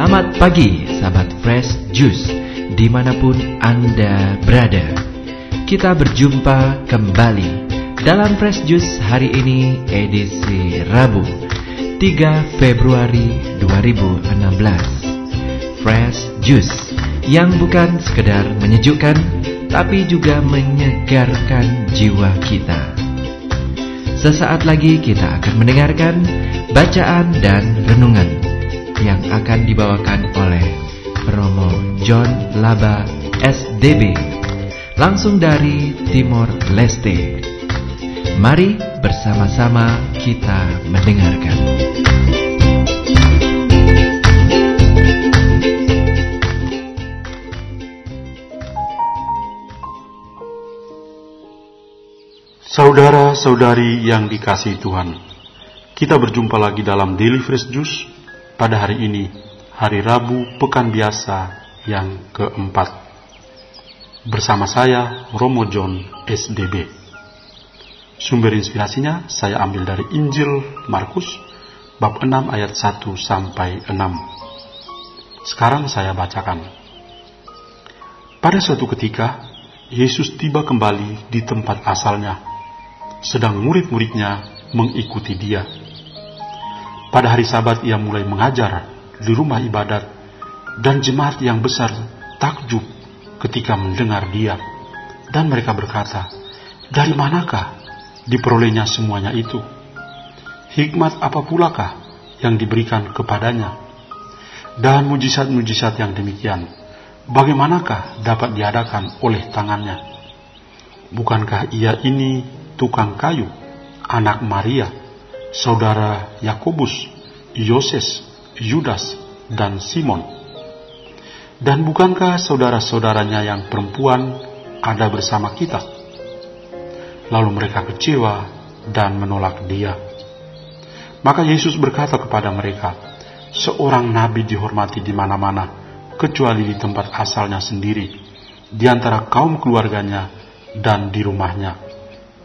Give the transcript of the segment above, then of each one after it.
Selamat pagi, sahabat Fresh Juice, dimanapun Anda berada. Kita berjumpa kembali dalam Fresh Juice hari ini, edisi Rabu 3 Februari 2016. Fresh Juice yang bukan sekedar menyejukkan, tapi juga menyegarkan jiwa kita. Sesaat lagi kita akan mendengarkan bacaan dan renungan yang akan dibawakan oleh Romo John Laba SDB, langsung dari Timor Leste. Mari bersama-sama kita mendengarkan. Saudara-saudari yang dikasihi Tuhan, kita berjumpa lagi dalam Daily Fresh Juice pada hari ini, hari Rabu Pekan Biasa yang keempat. Bersama saya, Romo John SDB. Sumber inspirasinya saya ambil dari Injil Markus, bab 6 ayat 1 sampai 6. Sekarang saya bacakan. Pada suatu ketika, Yesus tiba kembali di tempat asalnya, sedang murid-muridnya mengikuti dia. Pada hari Sabat ia mulai mengajar di rumah ibadat, dan jemaat yang besar takjub ketika mendengar dia. Dan mereka berkata, "Dari manakah diperolehnya semuanya itu? Hikmat apa pulakah yang diberikan kepadanya? Dan mujizat-mujizat yang demikian, bagaimanakah dapat diadakan oleh tangannya? Bukankah ia ini tukang kayu, anak Maria, saudara Yakobus, Yoses, Yudas, dan Simon? Dan bukankah saudara-saudaranya yang perempuan ada bersama kita?" Lalu mereka kecewa dan menolak dia. Maka Yesus berkata kepada mereka, "Seorang nabi dihormati di mana-mana, kecuali di tempat asalnya sendiri, di antara kaum keluarganya dan di rumahnya.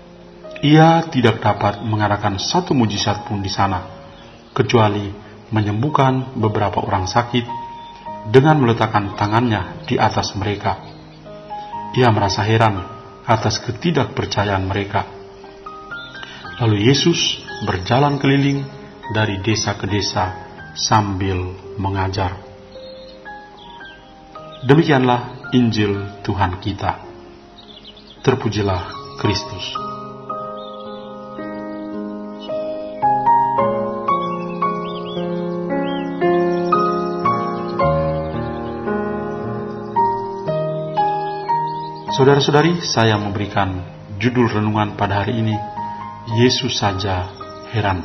Ia tidak dapat mengadakan satu mujizat pun di sana, kecuali menyembuhkan beberapa orang sakit dengan meletakkan tangannya di atas mereka." Ia merasa heran atas ketidakpercayaan mereka. Lalu Yesus berjalan keliling dari desa ke desa sambil mengajar. Demikianlah Injil Tuhan kita. Terpujilah Kristus. Saudara-saudari, saya memberikan judul renungan pada hari ini, Yesus saja heran.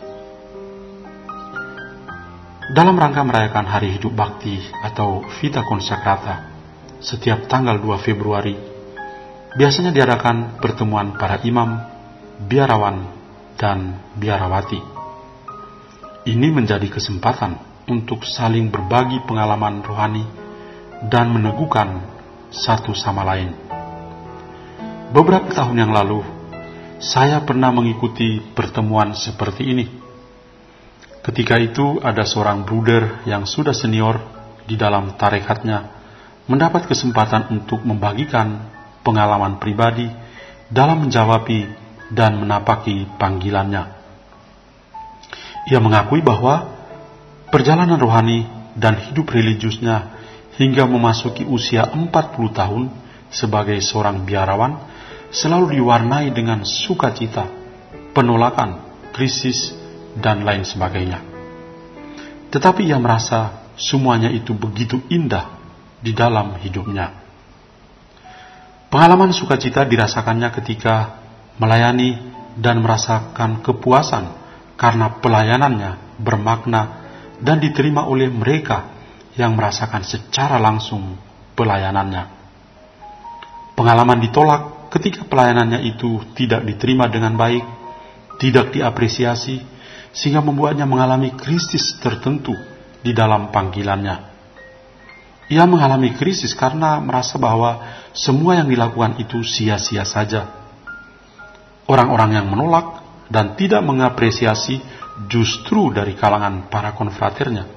Dalam rangka merayakan Hari Hidup Bakti atau Vita Consacrata, setiap tanggal 2 Februari, biasanya diadakan pertemuan para imam, biarawan, dan biarawati. Ini menjadi kesempatan untuk saling berbagi pengalaman rohani dan meneguhkan satu sama lain. Beberapa tahun yang lalu, saya pernah mengikuti pertemuan seperti ini. Ketika itu ada seorang bruder yang sudah senior di dalam tarekatnya mendapat kesempatan untuk membagikan pengalaman pribadi dalam menjawabi dan menapaki panggilannya. Ia mengakui bahwa perjalanan rohani dan hidup religiusnya hingga memasuki usia 40 tahun sebagai seorang biarawan selalu diwarnai dengan sukacita, penolakan, krisis, dan lain sebagainya. Tetapi ia merasa semuanya itu begitu indah di dalam hidupnya. Pengalaman sukacita dirasakannya ketika melayani dan merasakan kepuasan karena pelayanannya bermakna dan diterima oleh mereka yang merasakan secara langsung pelayanannya. Pengalaman ditolak ketika pelayanannya itu tidak diterima dengan baik, tidak diapresiasi, sehingga membuatnya mengalami krisis tertentu di dalam panggilannya. Ia mengalami krisis karena merasa bahwa semua yang dilakukan itu sia-sia saja. Orang-orang yang menolak dan tidak mengapresiasi justru dari kalangan para konfraternya,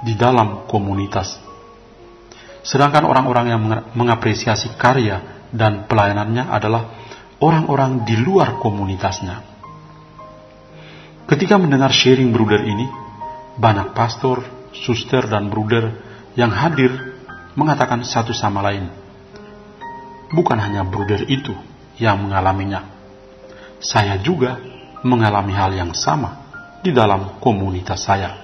di dalam komunitas. Sedangkan orang-orang yang mengapresiasi karya dan pelayanannya adalah orang-orang di luar komunitasnya. Ketika mendengar sharing bruder ini, banyak pastor, suster, dan bruder yang hadir mengatakan satu sama lain, bukan hanya bruder itu yang mengalaminya. Saya juga mengalami hal yang sama di dalam komunitas saya.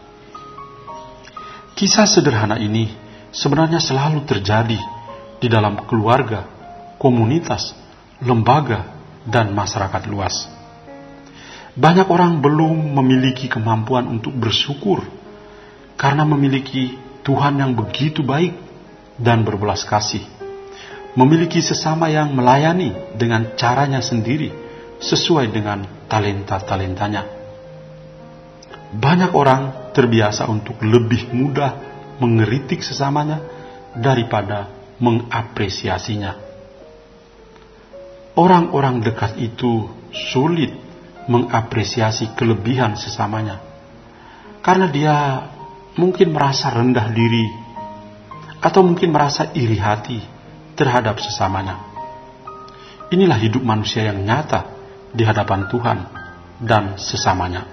Kisah sederhana ini sebenarnya selalu terjadi di dalam keluarga, komunitas, lembaga, dan masyarakat luas. Banyak orang belum memiliki kemampuan untuk bersyukur karena memiliki Tuhan yang begitu baik dan berbelas kasih. Memiliki sesama yang melayani dengan caranya sendiri sesuai dengan talenta-talentanya. Banyak orang terbiasa untuk lebih mudah mengeritik sesamanya daripada mengapresiasinya. Orang-orang dekat itu sulit mengapresiasi kelebihan sesamanya karena dia mungkin merasa rendah diri atau mungkin merasa iri hati terhadap sesamanya. Inilah hidup manusia yang nyata di hadapan Tuhan dan sesamanya.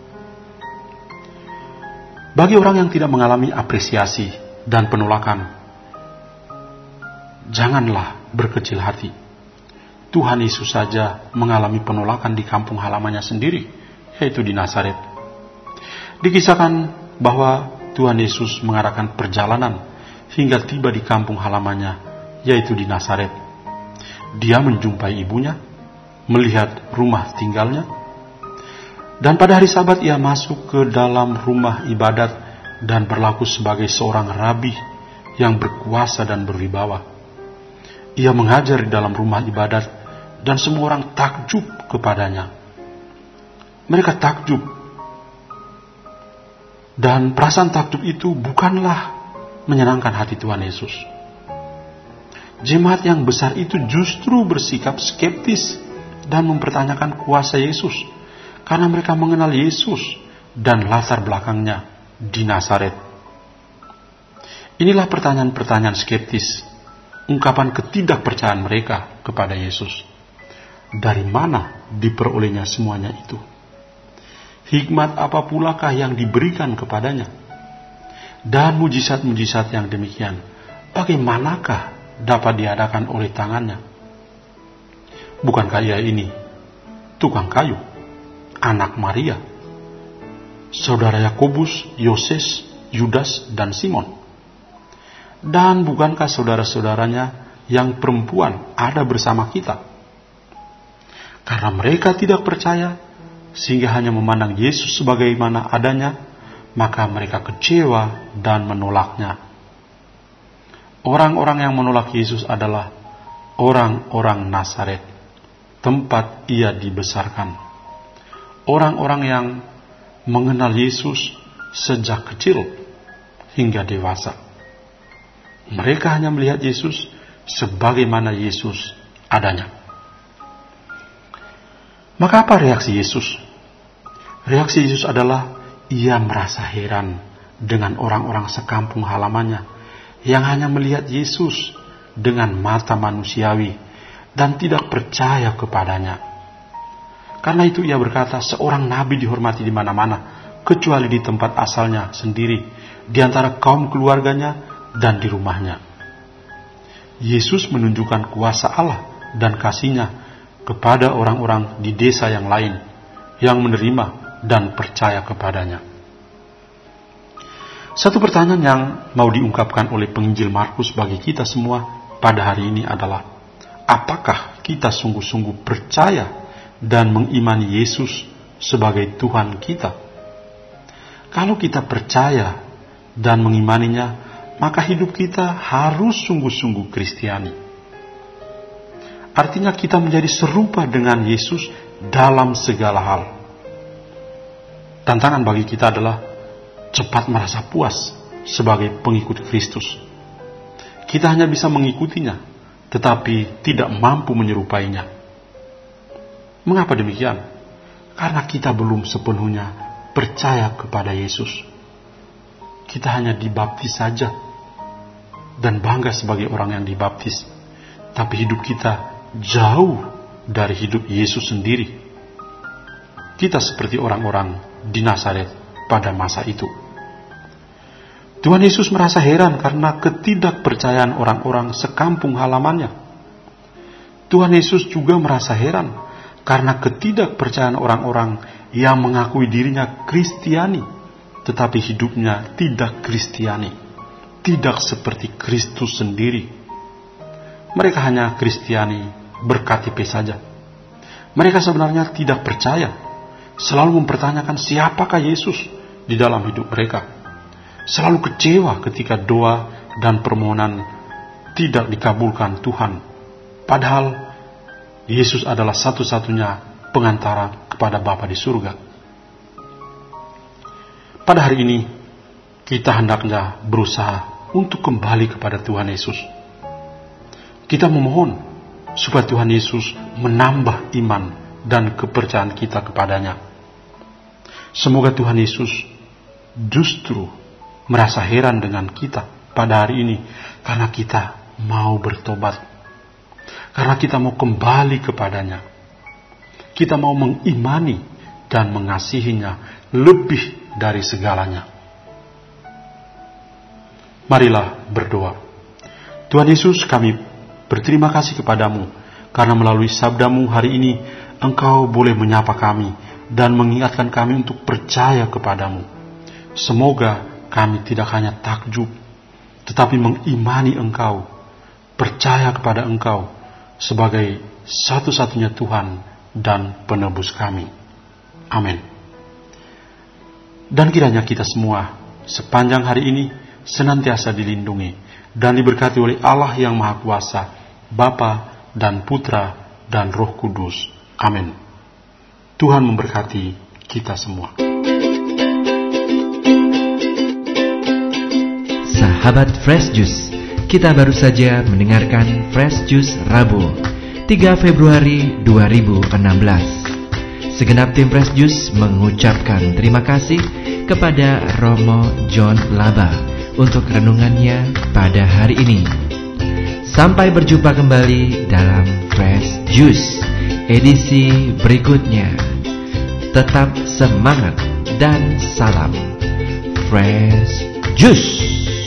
Bagi orang yang tidak mengalami apresiasi dan penolakan, janganlah berkecil hati. Tuhan Yesus saja mengalami penolakan di kampung halamannya sendiri, yaitu di Nazaret. Dikisahkan bahwa Tuhan Yesus mengadakan perjalanan hingga tiba di kampung halamannya, yaitu di Nazaret. Dia menjumpai ibunya, melihat rumah tinggalnya, dan pada hari Sabat ia masuk ke dalam rumah ibadat dan berlaku sebagai seorang rabi yang berkuasa dan berwibawa. Ia mengajar di dalam rumah ibadat dan semua orang takjub kepadanya. Mereka takjub. Dan perasaan takjub itu bukanlah menyenangkan hati Tuhan Yesus. Jemaat yang besar itu justru bersikap skeptis dan mempertanyakan kuasa Yesus karena mereka mengenal Yesus dan latar belakangnya di Nazaret. Inilah pertanyaan-pertanyaan skeptis, ungkapan ketidakpercayaan mereka kepada Yesus. Dari mana diperolehnya semuanya itu? Hikmat apa pulakah yang diberikan kepadanya? Dan mujizat-mujizat yang demikian, bagaimanakah dapat diadakan oleh tangannya? Bukankah ia ini tukang kayu, anak Maria, saudara Yakobus, Yoses, Yudas, dan Simon? Dan bukankah saudara-saudaranya yang perempuan ada bersama kita? Karena mereka tidak percaya, sehingga hanya memandang Yesus sebagaimana adanya, maka mereka kecewa dan menolaknya. Orang-orang yang menolak Yesus adalah orang-orang Nazaret, tempat ia dibesarkan. Orang-orang yang mengenal Yesus sejak kecil hingga dewasa. Mereka hanya melihat Yesus sebagaimana Yesus adanya. Maka apa reaksi Yesus? Reaksi Yesus adalah ia merasa heran dengan orang-orang sekampung halamannya yang hanya melihat Yesus dengan mata manusiawi dan tidak percaya kepadanya. Karena itu ia berkata, seorang nabi dihormati di mana-mana, kecuali di tempat asalnya sendiri, di antara kaum keluarganya dan di rumahnya. Yesus menunjukkan kuasa Allah dan kasih-Nya kepada orang-orang di desa yang lain yang menerima dan percaya kepadanya. Satu pertanyaan yang mau diungkapkan oleh penginjil Markus bagi kita semua pada hari ini adalah, apakah kita sungguh-sungguh percaya dan mengimani Yesus sebagai Tuhan kita? Kalau kita percaya dan mengimaninya, maka hidup kita harus sungguh-sungguh Kristiani. Artinya kita menjadi serupa dengan Yesus dalam segala hal. Tantangan bagi kita adalah cepat merasa puas sebagai pengikut Kristus. Kita hanya bisa mengikutinya, tetapi tidak mampu menyerupainya. Mengapa demikian? Karena kita belum sepenuhnya percaya kepada Yesus. kita hanya dibaptis saja dan bangga sebagai orang yang dibaptis, tapi hidup kita jauh dari hidup Yesus sendiri. Kita seperti orang-orang di Nazaret pada masa itu. Tuhan Yesus merasa heran karena ketidakpercayaan orang-orang sekampung halamannya. Tuhan Yesus juga merasa heran karena ketidakpercayaan orang-orang yang mengakui dirinya Kristiani, tetapi hidupnya tidak Kristiani, tidak seperti Kristus sendiri. Mereka hanya Kristiani ber-KTP saja. Mereka sebenarnya tidak percaya, selalu mempertanyakan siapakah Yesus di dalam hidup mereka. Selalu kecewa ketika doa dan permohonan tidak dikabulkan Tuhan. Padahal Yesus adalah satu-satunya pengantara kepada Bapa di surga. Pada hari ini, kita hendaknya berusaha untuk kembali kepada Tuhan Yesus. Kita memohon supaya Tuhan Yesus menambah iman dan kepercayaan kita kepadanya. Semoga Tuhan Yesus justru merasa heran dengan kita pada hari ini karena kita mau bertobat, karena kita mau kembali kepadanya. Kita mau mengimani dan mengasihinya lebih dari segalanya. Marilah berdoa. Tuhan Yesus, kami berterima kasih kepadamu karena melalui sabdamu hari ini Engkau boleh menyapa kami dan mengingatkan kami untuk percaya kepadamu. Semoga kami tidak hanya takjub, tetapi mengimani Engkau, percaya kepada Engkau sebagai satu-satunya Tuhan dan penebus kami. Amin. Dan kiranya kita semua sepanjang hari ini senantiasa dilindungi dan diberkati oleh Allah yang Maha Kuasa, Bapa dan Putra dan Roh Kudus. Amin. Tuhan memberkati kita semua. Sahabat Fresh Juice, kita baru saja mendengarkan Fresh Juice Rabu 3 Februari 2016. Segenap tim Fresh Juice mengucapkan terima kasih kepada Romo John Laba untuk renungannya pada hari ini. Sampai berjumpa kembali dalam Fresh Juice edisi berikutnya. Tetap semangat dan salam Fresh Juice.